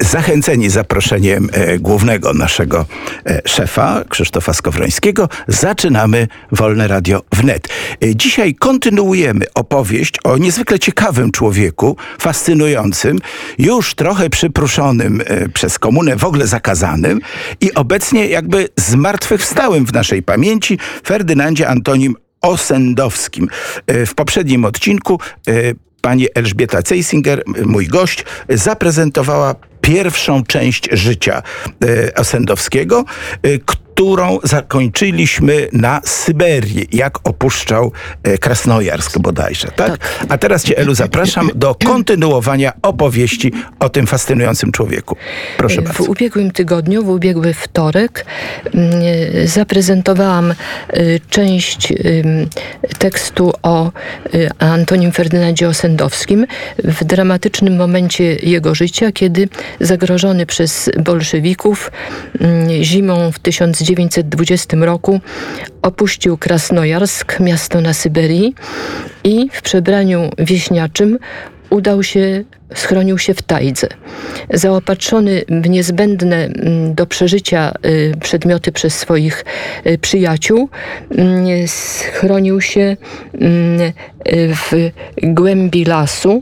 Zachęceni zaproszeniem głównego naszego szefa, Krzysztofa Skowrońskiego, zaczynamy Wolne Radio Wnet. Dzisiaj kontynuujemy opowieść o niezwykle ciekawym człowieku, fascynującym, już trochę przypruszonym przez komunę, w ogóle zakazanym i obecnie jakby zmartwychwstałym w naszej pamięci Ferdynandzie Antonim Osendowskim. W poprzednim odcinku pani Elżbieta Cejsinger, mój gość, zaprezentowała pierwszą część życia Osendowskiego, którą zakończyliśmy na Syberii, jak opuszczał Krasnojarsk bodajże, tak? A teraz cię, Elu, zapraszam do kontynuowania opowieści o tym fascynującym człowieku. Proszę bardzo. W ubiegłym tygodniu, w ubiegły wtorek zaprezentowałam część tekstu o Antonim Ferdynandzie Osendowskim w dramatycznym momencie jego życia, kiedy zagrożony przez bolszewików zimą w 1920 roku opuścił Krasnojarsk, miasto na Syberii, i w przebraniu wieśniaczym schronił się w tajdze. Zaopatrzony w niezbędne do przeżycia przedmioty przez swoich przyjaciół, schronił się w głębi lasu,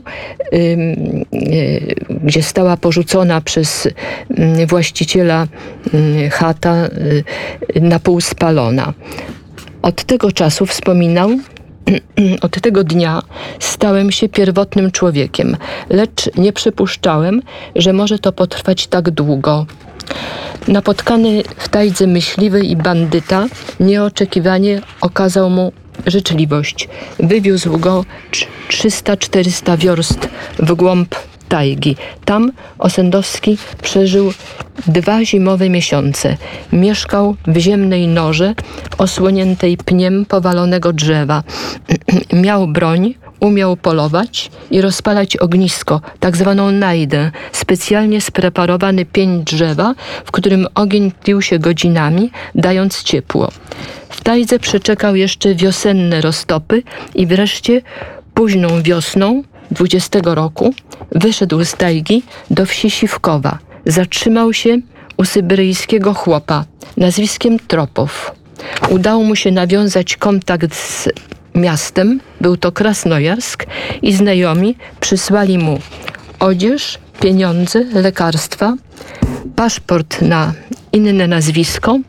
gdzie stała porzucona przez właściciela chata, na pół spalona. Od tego czasu, wspominał, od tego dnia stałem się pierwotnym człowiekiem, lecz nie przypuszczałem, że może to potrwać tak długo. Napotkany w tajdze myśliwy i bandyta nieoczekiwanie okazał mu życzliwość. Wywiózł go 300-400 wiorst w głąb tajgi. Tam Osendowski przeżył 2 zimowe miesiące. Mieszkał w ziemnej norze osłoniętej pniem powalonego drzewa. Miał broń, umiał polować i rozpalać ognisko, tak zwaną najdę, specjalnie spreparowany pień drzewa, w którym ogień tlił się godzinami, dając ciepło. W tajdze przeczekał jeszcze wiosenne roztopy i wreszcie późną wiosną 20 roku wyszedł z tajgi do wsi Siwkowa. Zatrzymał się u syberyjskiego chłopa nazwiskiem Tropow. Udało mu się nawiązać kontakt z miastem, był to Krasnojarsk, i znajomi przysłali mu odzież, pieniądze, lekarstwa, paszport na inne nazwisko.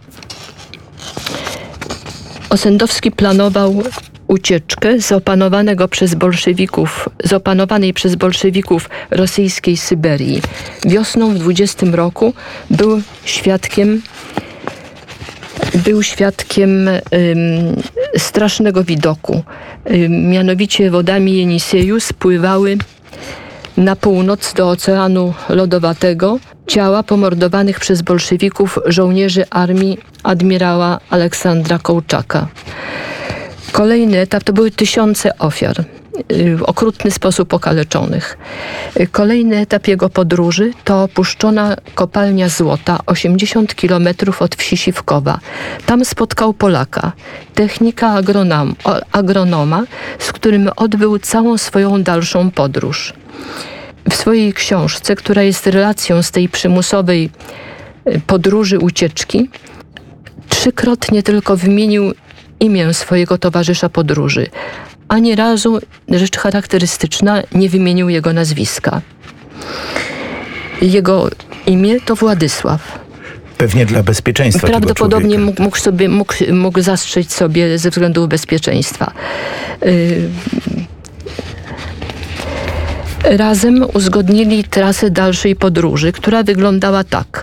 Osendowski planował ucieczkę z opanowanej przez bolszewików rosyjskiej Syberii. Wiosną w 20 roku był świadkiem strasznego widoku. Mianowicie wodami Jenisieju spływały na północ do Oceanu Lodowatego ciała pomordowanych przez bolszewików żołnierzy armii admirała Aleksandra Kołczaka. Kolejny etap to były tysiące ofiar, w okrutny sposób okaleczonych. Kolejny etap jego podróży to opuszczona kopalnia złota 80 kilometrów od wsi Siwkowa. Tam spotkał Polaka, technika agronoma, z którym odbył całą swoją dalszą podróż. W swojej książce, która jest relacją z tej przymusowej podróży, ucieczki, 3-krotnie tylko wymienił imię swojego towarzysza podróży. Ani razu, rzecz charakterystyczna, nie wymienił jego nazwiska. Jego imię to Władysław. Pewnie dla bezpieczeństwa. Prawdopodobnie mógł zastrzec sobie ze względu bezpieczeństwa. Razem uzgodnili trasę dalszej podróży, która wyglądała tak.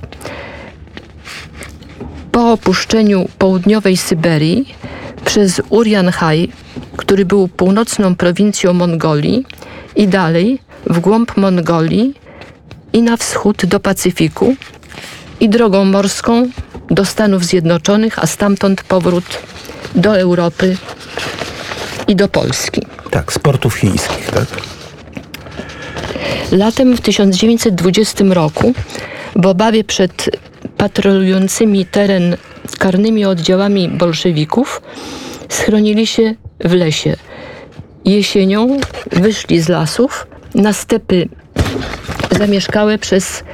Po opuszczeniu południowej Syberii przez Urianhaj, który był północną prowincją Mongolii, i dalej w głąb Mongolii i na wschód do Pacyfiku, i drogą morską do Stanów Zjednoczonych, a stamtąd powrót do Europy i do Polski. Tak, z portów chińskich, tak? Latem w 1920 roku, w obawie przed patrolującymi teren karnymi oddziałami bolszewików, schronili się w lesie. Jesienią wyszli z lasów na stepy zamieszkałe przez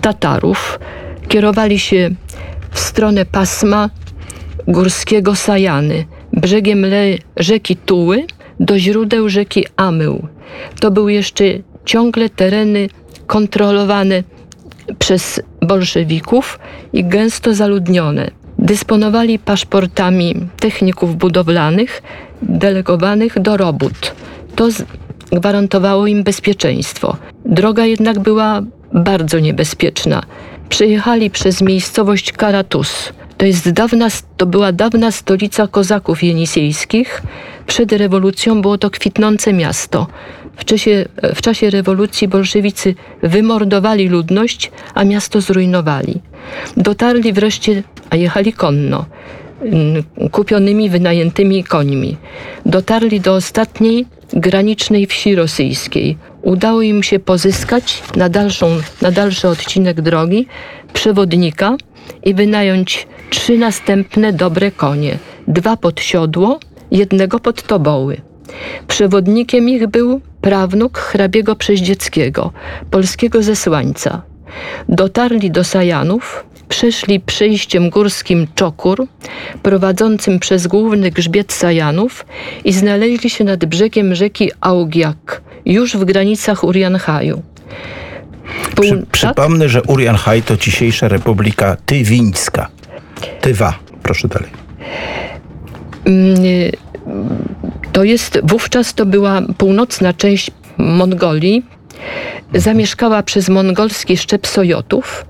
Tatarów kierowali się w stronę pasma górskiego Sajany, brzegiem rzeki Tuły do źródeł rzeki Amył. To były jeszcze ciągle tereny kontrolowane przez bolszewików i gęsto zaludnione. Dysponowali paszportami techników budowlanych delegowanych do robót. To gwarantowało im bezpieczeństwo. Droga jednak była bardzo niebezpieczna. Przejechali przez miejscowość Karatus. To była dawna stolica kozaków jenisejskich. Przed rewolucją było to kwitnące miasto. W czasie rewolucji bolszewicy wymordowali ludność, a miasto zrujnowali. Dotarli wreszcie, a jechali konno, kupionymi, wynajętymi końmi. Dotarli do ostatniej granicznej wsi rosyjskiej. Udało im się pozyskać na dalszy odcinek drogi przewodnika i wynająć 3 następne dobre konie. 2 pod siodło, 1 pod toboły. Przewodnikiem ich był prawnuk hrabiego Przeździeckiego, polskiego zesłańca. Dotarli do Sajanów, przeszli przejściem górskim Czokur, prowadzącym przez główny grzbiet Sajanów i znaleźli się nad brzegiem rzeki Augiak, już w granicach Urianchaju. Przypomnę, że Urianchaj to dzisiejsza Republika Tywińska. Tywa, proszę dalej. Wówczas to była północna część Mongolii, zamieszkała przez mongolski szczep Sojotów.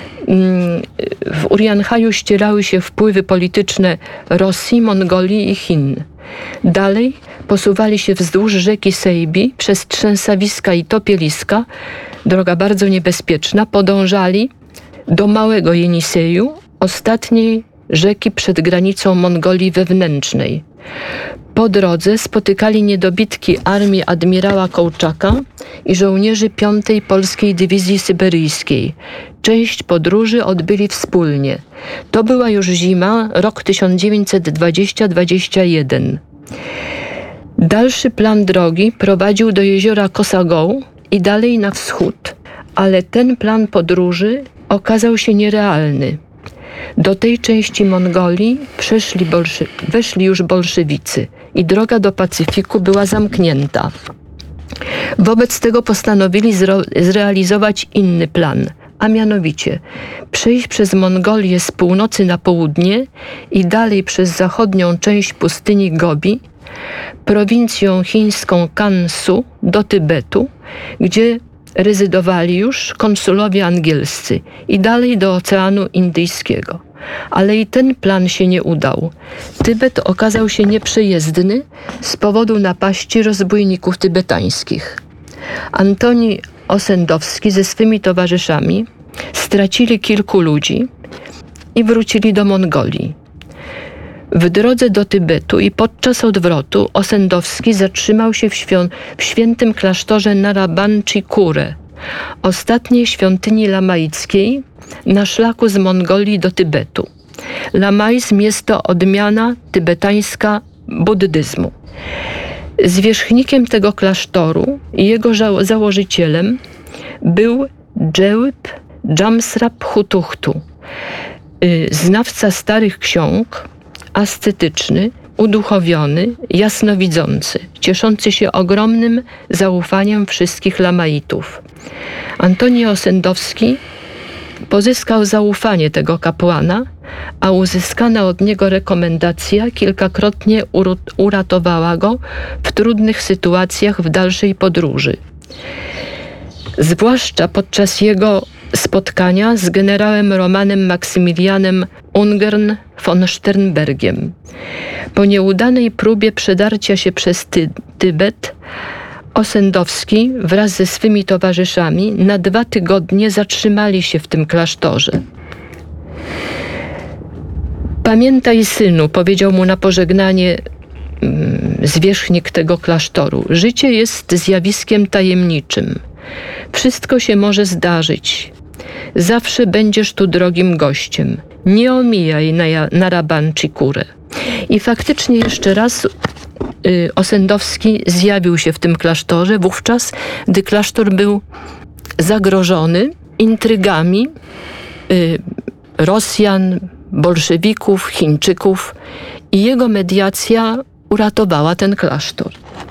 W Urianchaju ścierały się wpływy polityczne Rosji, Mongolii i Chin. Dalej posuwali się wzdłuż rzeki Sejbi przez trzęsawiska i topieliska, droga bardzo niebezpieczna, podążali do Małego Jeniseju, ostatniej rzeki przed granicą Mongolii wewnętrznej. Po drodze spotykali niedobitki armii admirała Kołczaka i żołnierzy 5. Polskiej Dywizji Syberyjskiej. Część podróży odbyli wspólnie. To była już zima, rok 1920-21. Dalszy plan drogi prowadził do jeziora Kosagoł i dalej na wschód, ale ten plan podróży okazał się nierealny. Do tej części Mongolii weszli już bolszewicy i droga do Pacyfiku była zamknięta. Wobec tego postanowili zrealizować inny plan, a mianowicie przejść przez Mongolię z północy na południe i dalej przez zachodnią część pustyni Gobi, prowincją chińską Kansu do Tybetu, gdzie rezydowali już konsulowie angielscy i dalej do Oceanu Indyjskiego. Ale i ten plan się nie udał. Tybet okazał się nieprzejezdny z powodu napaści rozbójników tybetańskich. Antoni Osendowski ze swymi towarzyszami stracili kilku ludzi i wrócili do Mongolii. W drodze do Tybetu i podczas odwrotu Osendowski zatrzymał się w świętym klasztorze Narabanchi Kure, ostatniej świątyni lamaickiej na szlaku z Mongolii do Tybetu. Lamaizm jest to odmiana tybetańska buddyzmu. Zwierzchnikiem tego klasztoru i jego założycielem był Dżełp Dżamsrap Hutuchtu, znawca starych ksiąg, ascetyczny, uduchowiony, jasnowidzący, cieszący się ogromnym zaufaniem wszystkich lamaitów. Antoni Osendowski pozyskał zaufanie tego kapłana, a uzyskana od niego rekomendacja kilkakrotnie uratowała go w trudnych sytuacjach w dalszej podróży. Zwłaszcza podczas jego spotkania z generałem Romanem Maksymilianem Ungern von Sternbergiem. Po nieudanej próbie przedarcia się przez Tybet, Osendowski wraz ze swymi towarzyszami na 2 tygodnie zatrzymali się w tym klasztorze. Pamiętaj, synu, powiedział mu na pożegnanie zwierzchnik tego klasztoru. Życie jest zjawiskiem tajemniczym. Wszystko się może zdarzyć. Zawsze będziesz tu drogim gościem. Nie omijaj Narabanchi Kure. I faktycznie jeszcze raz Osendowski zjawił się w tym klasztorze, wówczas, gdy klasztor był zagrożony intrygami Rosjan, bolszewików, Chińczyków i jego mediacja uratowała ten klasztor.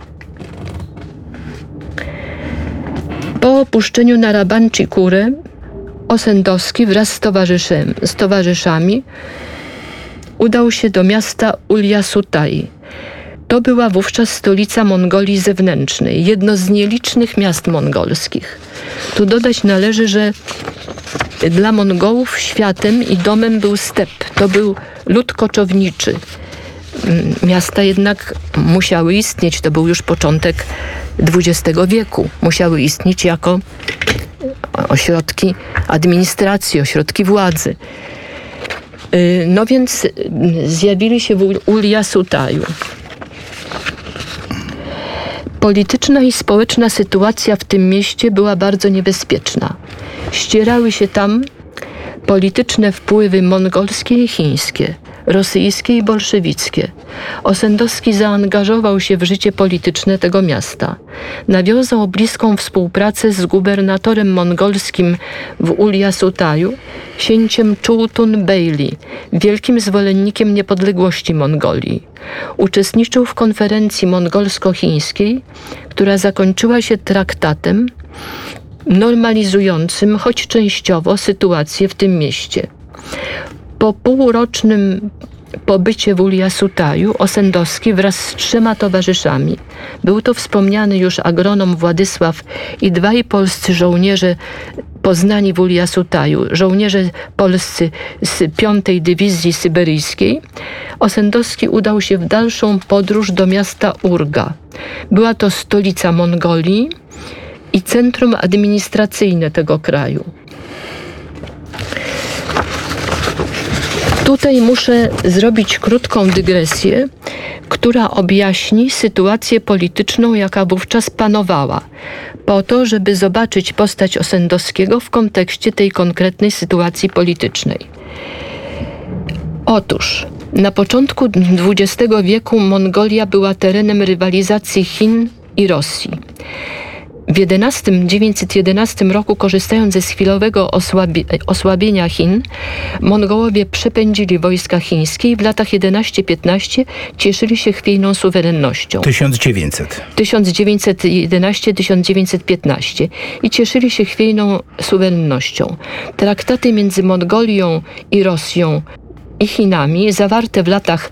Po opuszczeniu Narabanchikury Osendowski wraz z towarzyszami udał się do miasta Uliasutai. To była wówczas stolica Mongolii zewnętrznej, jedno z nielicznych miast mongolskich. Tu dodać należy, że dla Mongołów światem i domem był step. To był lud koczowniczy. Miasta jednak musiały istnieć. To był już początek XX wieku. Musiały istnieć jako ośrodki administracji, ośrodki władzy. No więc zjawili się w Uliasutaju. Polityczna i społeczna sytuacja w tym mieście była bardzo niebezpieczna. Ścierały się tam polityczne wpływy mongolskie i chińskie, rosyjskie i bolszewickie. Osendowski zaangażował się w życie polityczne tego miasta. Nawiązał bliską współpracę z gubernatorem mongolskim w Uliasutaju, księciem Chultun Beyli, wielkim zwolennikiem niepodległości Mongolii. Uczestniczył w konferencji mongolsko-chińskiej, która zakończyła się traktatem normalizującym, choć częściowo, sytuację w tym mieście. Po półrocznym pobycie w Uliasutaju Osendowski wraz z 3 towarzyszami, był to wspomniany już agronom Władysław i 2 polscy żołnierze poznani w Uliasutaju, żołnierze polscy z 5. Dywizji Syberyjskiej, Osendowski udał się w dalszą podróż do miasta Urga. Była to stolica Mongolii i centrum administracyjne tego kraju. Tutaj muszę zrobić krótką dygresję, która objaśni sytuację polityczną, jaka wówczas panowała, po to, żeby zobaczyć postać Osendowskiego w kontekście tej konkretnej sytuacji politycznej. Otóż na początku XX wieku Mongolia była terenem rywalizacji Chin i Rosji. W 911 roku, korzystając ze chwilowego osłabienia Chin, Mongołowie przepędzili wojska chińskie i w latach 11-15 cieszyli się chwiejną suwerennością. 1911-1915 i cieszyli się chwiejną suwerennością. Traktaty między Mongolią i Rosją i Chinami, zawarte w latach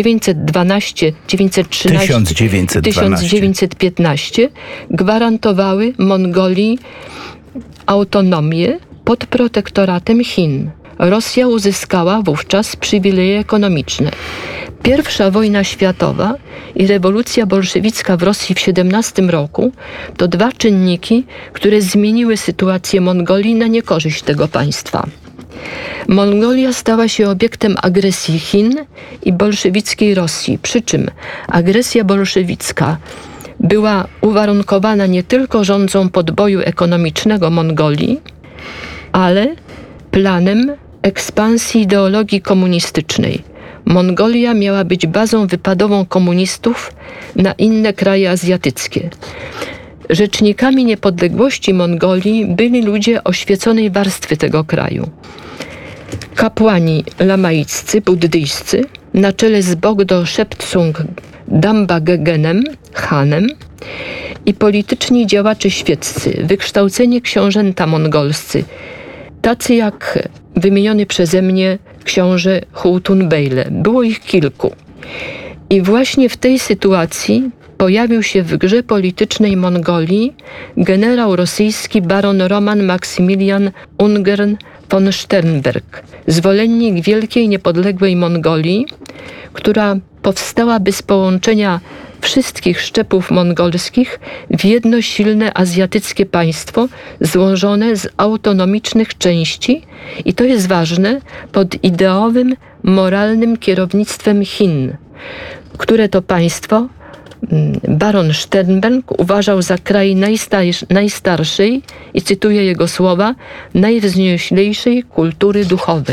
1912-1915, gwarantowały Mongolii autonomię pod protektoratem Chin. Rosja uzyskała wówczas przywileje ekonomiczne. Pierwsza wojna światowa i rewolucja bolszewicka w Rosji w 1917 roku to 2 czynniki, które zmieniły sytuację Mongolii na niekorzyść tego państwa. Mongolia stała się obiektem agresji Chin i bolszewickiej Rosji, przy czym agresja bolszewicka była uwarunkowana nie tylko rządzą podboju ekonomicznego Mongolii, ale planem ekspansji ideologii komunistycznej. Mongolia miała być bazą wypadową komunistów na inne kraje azjatyckie. Rzecznikami niepodległości Mongolii byli ludzie oświeconej warstwy tego kraju. Kapłani lamaiccy, buddyjscy, na czele z Bogdo Szeptsung Dambagegenem, Hanem, i polityczni działacze świeccy, wykształceni książęta mongolscy, tacy jak wymieniony przeze mnie książę Chultun Beyle. Było ich kilku. I właśnie w tej sytuacji pojawił się w grze politycznej Mongolii generał rosyjski baron Roman Maksymilian Ungern von Sternberg, zwolennik wielkiej niepodległej Mongolii, która powstałaby z połączenia wszystkich szczepów mongolskich w jedno silne azjatyckie państwo złożone z autonomicznych części, i to jest ważne, pod ideowym, moralnym kierownictwem Chin, które to państwo baron Sternberg uważał za kraj najstarszej, i cytuję jego słowa, najwznioślejszej kultury duchowej.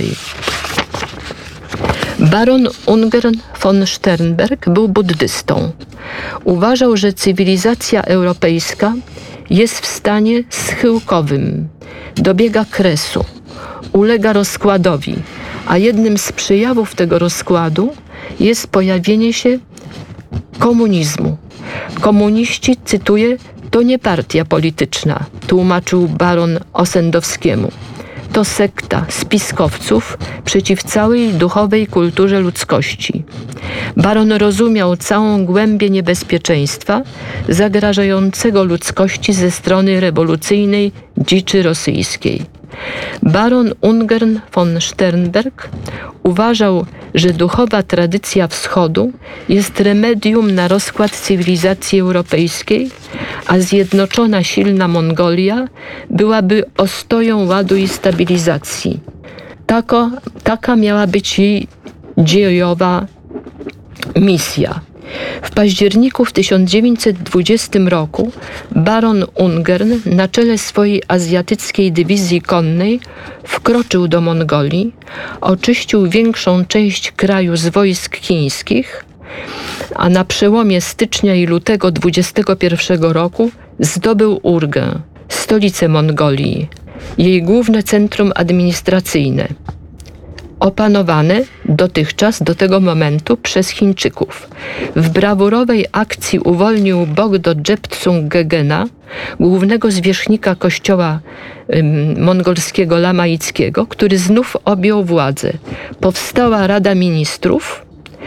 Baron Ungern von Sternberg był buddystą. Uważał, że cywilizacja europejska jest w stanie schyłkowym. dobiega kresu, ulega rozkładowi, a jednym z przejawów tego rozkładu jest pojawienie się komunizmu. Komuniści, cytuję, to nie partia polityczna, tłumaczył baron Osendowskiemu. To sekta spiskowców przeciw całej duchowej kulturze ludzkości. Baron rozumiał całą głębię niebezpieczeństwa zagrażającego ludzkości ze strony rewolucyjnej dziczy rosyjskiej. Baron Ungern von Sternberg uważał, że duchowa tradycja wschodu jest remedium na rozkład cywilizacji europejskiej, a zjednoczona silna Mongolia byłaby ostoją ładu i stabilizacji. Taka miała być jej dziejowa misja. W październiku w 1920 roku baron Ungern na czele swojej azjatyckiej dywizji konnej wkroczył do Mongolii, oczyścił większą część kraju z wojsk chińskich, a na przełomie stycznia i lutego 21 roku zdobył Urgę, stolicę Mongolii, jej główne centrum administracyjne, opanowane dotychczas do tego momentu przez Chińczyków. W brawurowej akcji uwolnił Bogdo Dzeptsung-Gegena, głównego zwierzchnika kościoła mongolskiego lamaickiego, który znów objął władzę. Powstała Rada Ministrów,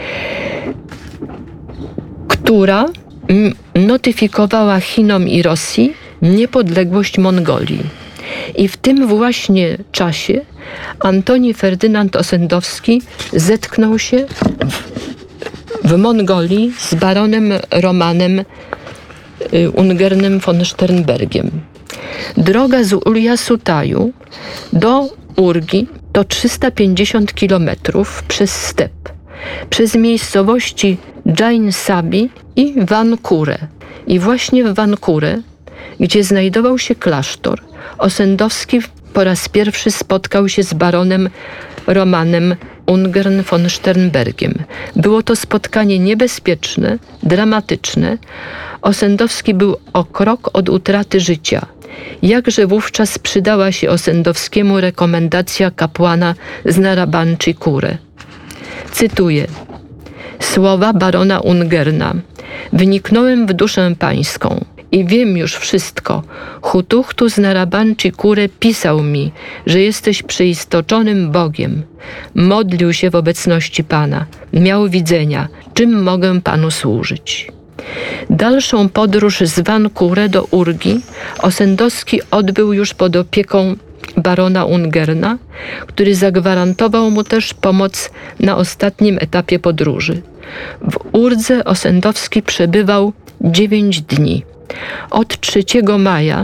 która notyfikowała Chinom i Rosji niepodległość Mongolii. I w tym właśnie czasie Antoni Ferdynand Osendowski zetknął się w Mongolii z baronem Romanem Ungernem von Sternbergiem. Droga z Uliasutaju do Urgi to 350 kilometrów przez step, przez miejscowości Jain Sabi i Vankure. I właśnie w Vankure, gdzie znajdował się klasztor, Osendowski po raz pierwszy spotkał się z baronem Romanem Ungern von Sternbergiem. Było to spotkanie niebezpieczne, dramatyczne. Osendowski był o krok od utraty życia. Jakże wówczas przydała się Osendowskiemu rekomendacja kapłana z Narabanchi-Kure. Cytuję słowa barona Ungerna. Wniknąłem w duszę pańską i wiem już wszystko. Hutuchtu z Narabanchi-Kure pisał mi, że jesteś przeistoczonym Bogiem. Modlił się w obecności Pana. Miał widzenia. Czym mogę Panu służyć? Dalszą podróż z Vankure do Urgi Osendowski odbył już pod opieką barona Ungerna, który zagwarantował mu też pomoc na ostatnim etapie podróży. W Urdze Osendowski przebywał 9 dni. Od 3 maja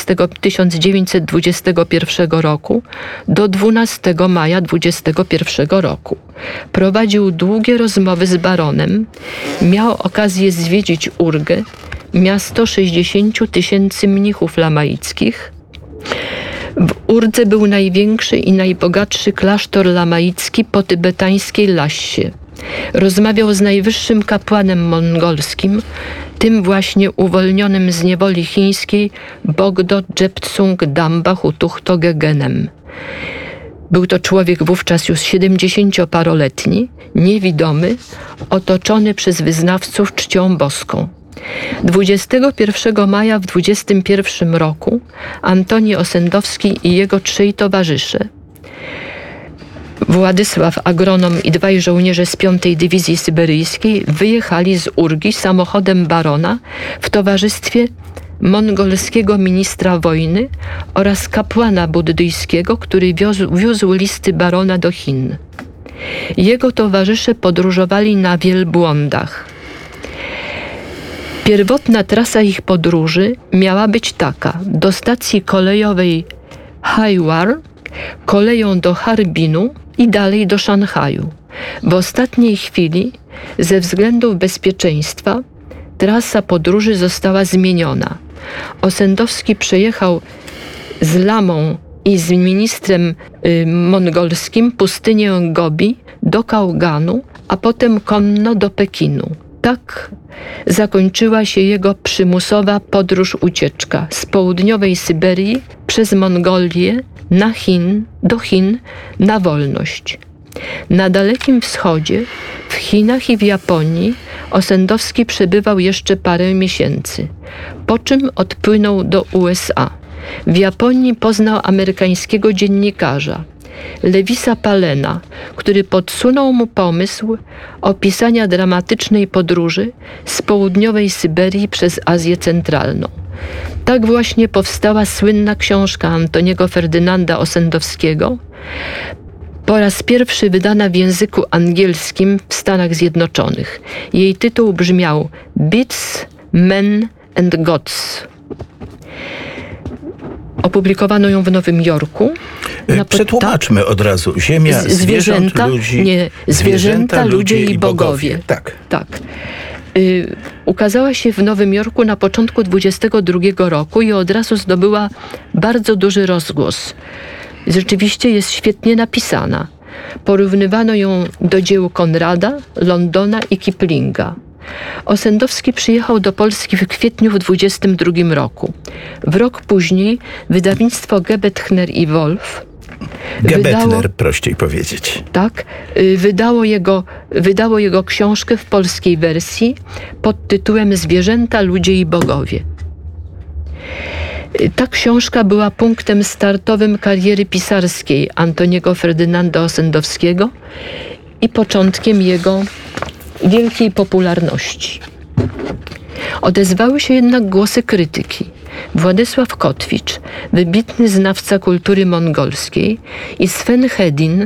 1921 roku do 12 maja 21 roku. Prowadził długie rozmowy z baronem, miał okazję zwiedzić Urgę, miasto 60 000 mnichów lamaickich. W Urdze był największy i najbogatszy klasztor lamaicki po tybetańskiej Lassie. Rozmawiał z najwyższym kapłanem mongolskim, tym właśnie uwolnionym z niewoli chińskiej Bogdo Dzeptsung Damba Hutuchto Gegenem. Był to człowiek wówczas już 70-paroletni, niewidomy, otoczony przez wyznawców czcią boską. 21 maja w 21 roku Antoni Osendowski i jego 3 towarzysze, Władysław agronom i 2 żołnierze z 5. Dywizji Syberyjskiej, wyjechali z Urgi samochodem barona w towarzystwie mongolskiego ministra wojny oraz kapłana buddyjskiego, który wiózł listy barona do Chin. Jego towarzysze podróżowali na wielbłądach. Pierwotna trasa ich podróży miała być taka: do stacji kolejowej Haiwar, koleją do Harbinu i dalej do Szanghaju. W ostatniej chwili, ze względów bezpieczeństwa, trasa podróży została zmieniona. Osendowski przejechał z lamą i z ministrem mongolskim pustynię Gobi do Kauganu, a potem konno do Pekinu. Tak zakończyła się jego przymusowa ucieczka z południowej Syberii przez Mongolię do Chin na wolność. Na Dalekim Wschodzie, w Chinach i w Japonii Osendowski przebywał jeszcze parę miesięcy, po czym odpłynął do USA. W Japonii poznał amerykańskiego dziennikarza Lewisa Palena, który podsunął mu pomysł opisania dramatycznej podróży z południowej Syberii przez Azję Centralną. Tak właśnie powstała słynna książka Antoniego Ferdynanda Osendowskiego, po raz pierwszy wydana w języku angielskim w Stanach Zjednoczonych. Jej tytuł brzmiał Beasts, Men and Gods. Opublikowano ją w Nowym Jorku. Przetłumaczmy od razu. Ziemia, zwierzęta, ludzi. Nie, zwierzęta, ludzie i bogowie. Tak. Ukazała się w Nowym Jorku na początku 1922 roku i od razu zdobyła bardzo duży rozgłos. Rzeczywiście jest świetnie napisana. Porównywano ją do dzieł Konrada, Londona i Kiplinga. Osendowski przyjechał do Polski w kwietniu w 1922 roku. W rok później wydawnictwo Gebethner i Wolf prościej powiedzieć. Tak, wydało jego książkę w polskiej wersji pod tytułem Zwierzęta, ludzie i bogowie. Ta książka była punktem startowym kariery pisarskiej Antoniego Ferdynanda Osendowskiego i początkiem jego wielkiej popularności. Odezwały się jednak głosy krytyki. Władysław Kotwicz, wybitny znawca kultury mongolskiej, i Sven Hedin,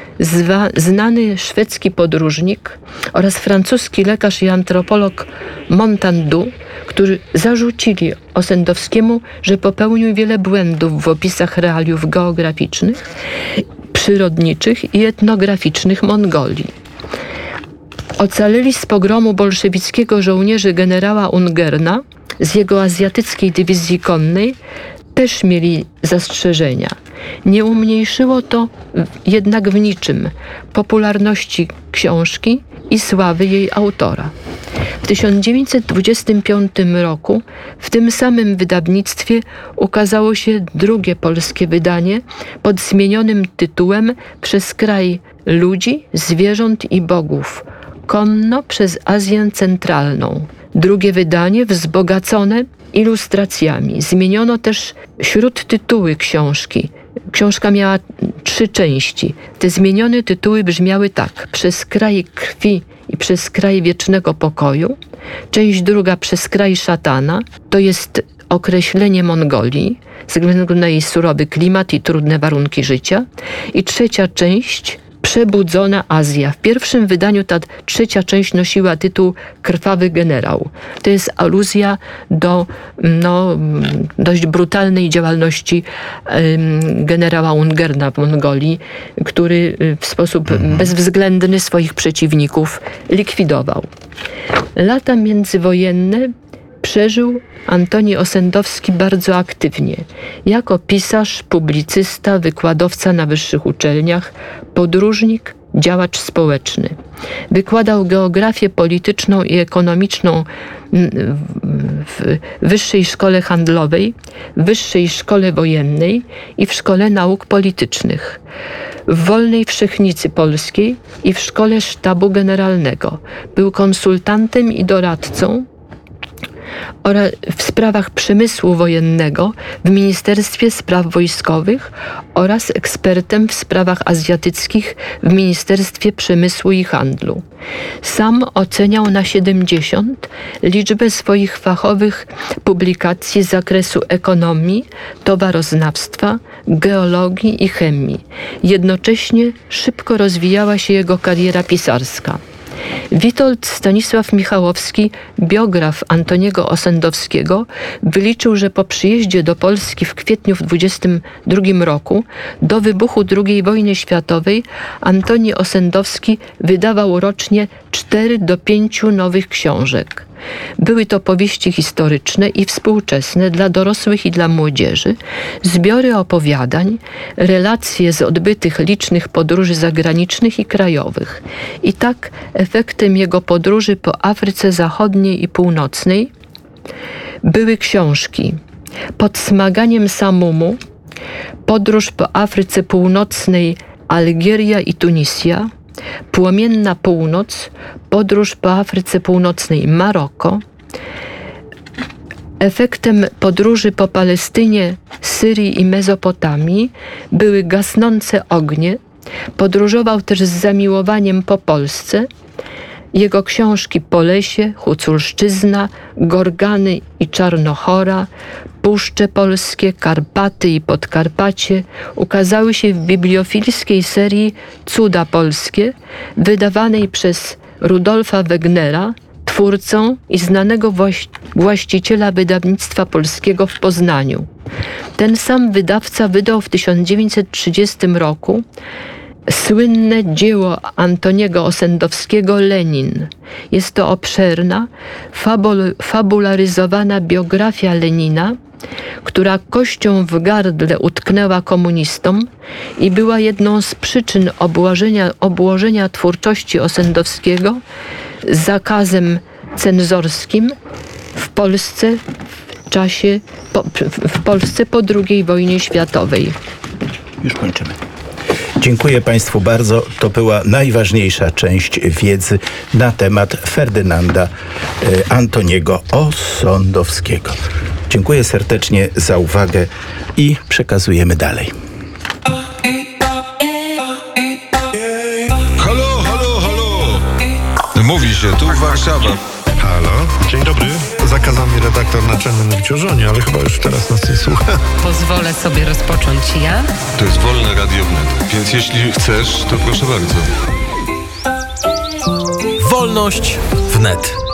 znany szwedzki podróżnik, oraz francuski lekarz i antropolog Montandu, którzy zarzucili Osendowskiemu, że popełnił wiele błędów w opisach realiów geograficznych, przyrodniczych i etnograficznych Mongolii. Ocaleli z pogromu bolszewickiego żołnierzy generała Ungerna z jego azjatyckiej dywizji konnej też mieli zastrzeżenia. Nie umniejszyło to jednak w niczym popularności książki i sławy jej autora. W 1925 roku w tym samym wydawnictwie ukazało się drugie polskie wydanie pod zmienionym tytułem Przez kraj ludzi, zwierząt i bogów. Konno przez Azję Centralną. Drugie wydanie wzbogacone ilustracjami. Zmieniono też śródtytuły książki. Książka miała 3 części. Te zmienione tytuły brzmiały tak: Przez kraj krwi i przez kraj wiecznego pokoju. Część druga Przez kraj szatana, to jest określenie Mongolii ze względu na jej surowy klimat i trudne warunki życia. I trzecia część Przebudzona Azja. W pierwszym wydaniu ta trzecia część nosiła tytuł Krwawy generał. To jest aluzja do dość brutalnej działalności generała Ungerna w Mongolii, który w sposób bezwzględny swoich przeciwników likwidował. Lata międzywojenne przeżył Antoni Osendowski bardzo aktywnie. Jako pisarz, publicysta, wykładowca na wyższych uczelniach, podróżnik, działacz społeczny. Wykładał geografię polityczną i ekonomiczną w Wyższej Szkole Handlowej, Wyższej Szkole Wojennej i w Szkole Nauk Politycznych, w Wolnej Wszechnicy Polskiej i w Szkole Sztabu Generalnego. Był konsultantem i doradcą w sprawach przemysłu wojennego w Ministerstwie Spraw Wojskowych oraz ekspertem w sprawach azjatyckich w Ministerstwie Przemysłu i Handlu. Sam oceniał na 70 liczbę swoich fachowych publikacji z zakresu ekonomii, towaroznawstwa, geologii i chemii. Jednocześnie szybko rozwijała się jego kariera pisarska. Witold Stanisław Michałowski, biograf Antoniego Osendowskiego, wyliczył, że po przyjeździe do Polski w kwietniu w 1922 roku do wybuchu II wojny światowej Antoni Osendowski wydawał rocznie 4 do 5 nowych książek. Były to powieści historyczne i współczesne dla dorosłych i dla młodzieży, zbiory opowiadań, relacje z odbytych licznych podróży zagranicznych i krajowych. I tak efektem jego podróży po Afryce Zachodniej i Północnej były książki Pod smaganiem Samumu, Podróż po Afryce Północnej, Algieria i Tunizja, Płomienna Północ, Podróż po Afryce Północnej, Maroko. Efektem podróży po Palestynie, Syrii i Mezopotamii były Gasnące ognie. Podróżował też z zamiłowaniem po Polsce. Jego książki Po lesie, Huculszczyzna, Gorgany i Czarnochora, Puszcze Polskie, Karpaty i Podkarpacie ukazały się w bibliofilskiej serii Cuda Polskie, wydawanej przez Rudolfa Wegnera, twórcą i znanego właściciela wydawnictwa polskiego w Poznaniu. Ten sam wydawca wydał w 1930 roku słynne dzieło Antoniego Osendowskiego Lenin. Jest to obszerna, fabularyzowana biografia Lenina, która kością w gardle utknęła komunistom i była jedną z przyczyn obłożenia twórczości Osendowskiego zakazem cenzorskim w Polsce po II wojnie światowej. Już kończymy. Dziękuję Państwu bardzo. To była najważniejsza część wiedzy na temat Ferdynanda Antoniego Osendowskiego. Dziękuję serdecznie za uwagę i przekazujemy dalej. Halo, halo, halo! Mówi się, tu Warszawa. Halo? Dzień dobry. Zakazał mi redaktor naczelny mówić o żonie, ale chyba już teraz nas nie słucha. Pozwolę sobie rozpocząć ja. To jest Wolne Radio Wnet, więc jeśli chcesz, to proszę bardzo. Wolność wnet.